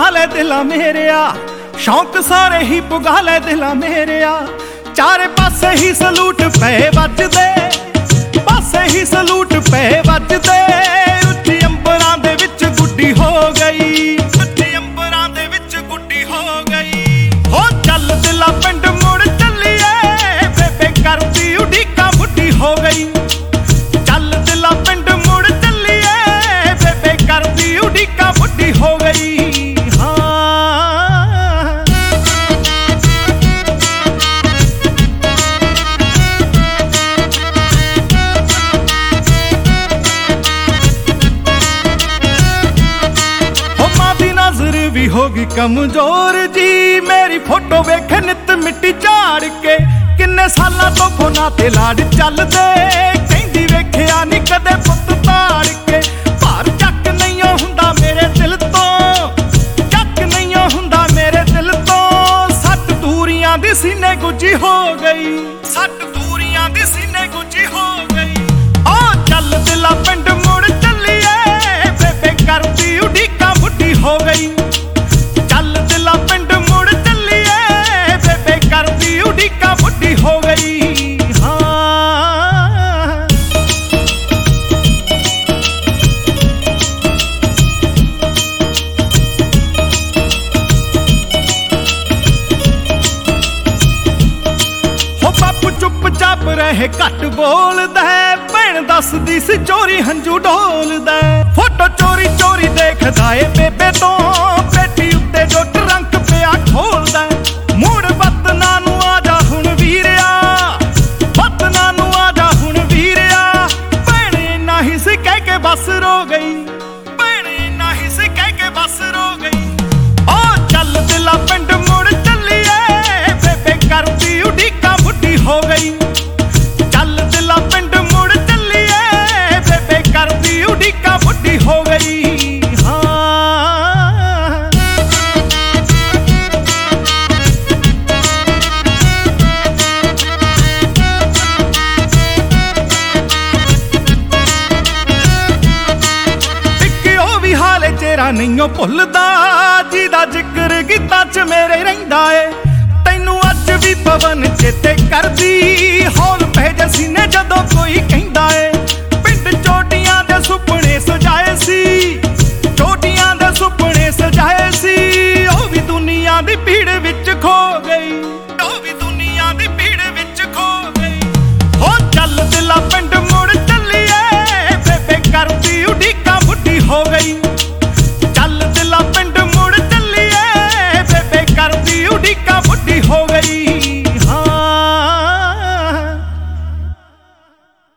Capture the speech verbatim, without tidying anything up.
पुगा ले दिला मेरेया, शौक सारे ही पुगा ले दिला मेरेया। चारे पासे ही सलूट पे बजदे, पासे ही सलूट पे बजदे। उच्ची अंबरां दे विच गुड्डी हो गई, उच्ची अंबरां दे विच गुड्डी हो गई। हो चल दिला पिंड मुड़ चलिए, बेबे करदी उड़ीका बुड्ढी हो गई। चल दिला पिंड मुड़ चलिए, बेबे करदी उड़ीका बुड्ढी हो गई। भी होगी कमजोर जी, मेरी फोटो वेखे नित मिट्टी झाड़ के। किन्ने सालां तो फोना ते लाड चलदे, कहंदी वेखिया नी कदे पुत ताड़ के। भार चक नहीं हुंदा मेरे दिल तो, चक नहीं हुंदा मेरे दिल तो। सट दूरियां दी सीने गुजी हो गई, सट दूरियां दी सीने गुजी हो गई। ओ चल दिला पिंड मुड़ चलिए, बेबे करदी उड़ीका बुड्ढी हो गई। बुड्ढी हो गई हाँ। हो बापू चुपचाप रहे घट बोलदा, भैन दसदी सी चोरी हंजू डोलदा। फोटो चोरी चोरी देखदा ए बेबे तो, पेटी उत्ते जो ट्रंक पिया खोलदा। मुड़ बतना नू आजा हुण वीरिया, बतना नू आजा हुण वीरिया। भैने नाही सी कह के बस रो गई, भैने नाही सी कह के बस रो गई। ओ चल दिला पिंड मुड़ चलिए, बेबे करदी उड़ीका बुड्ढी हो गई। चल दिला पिंड मुड़ चलिए, बेबे करदी उड़ीका बुड्ढी हो गई। चेहरा नहीं भुलदा, जिहदा जिक्र गीतां च मेरे रहिंदा ए। तैनू अज भी पवन चेते करदी, हौल भेज सीने जदों कोई कहंदा ए। पिंड चोटियां दे सुपने सजाए सी, चोटियां दे सुपने सजाए सी। ओ भी दुनिया दी भीड़ विच खो गई।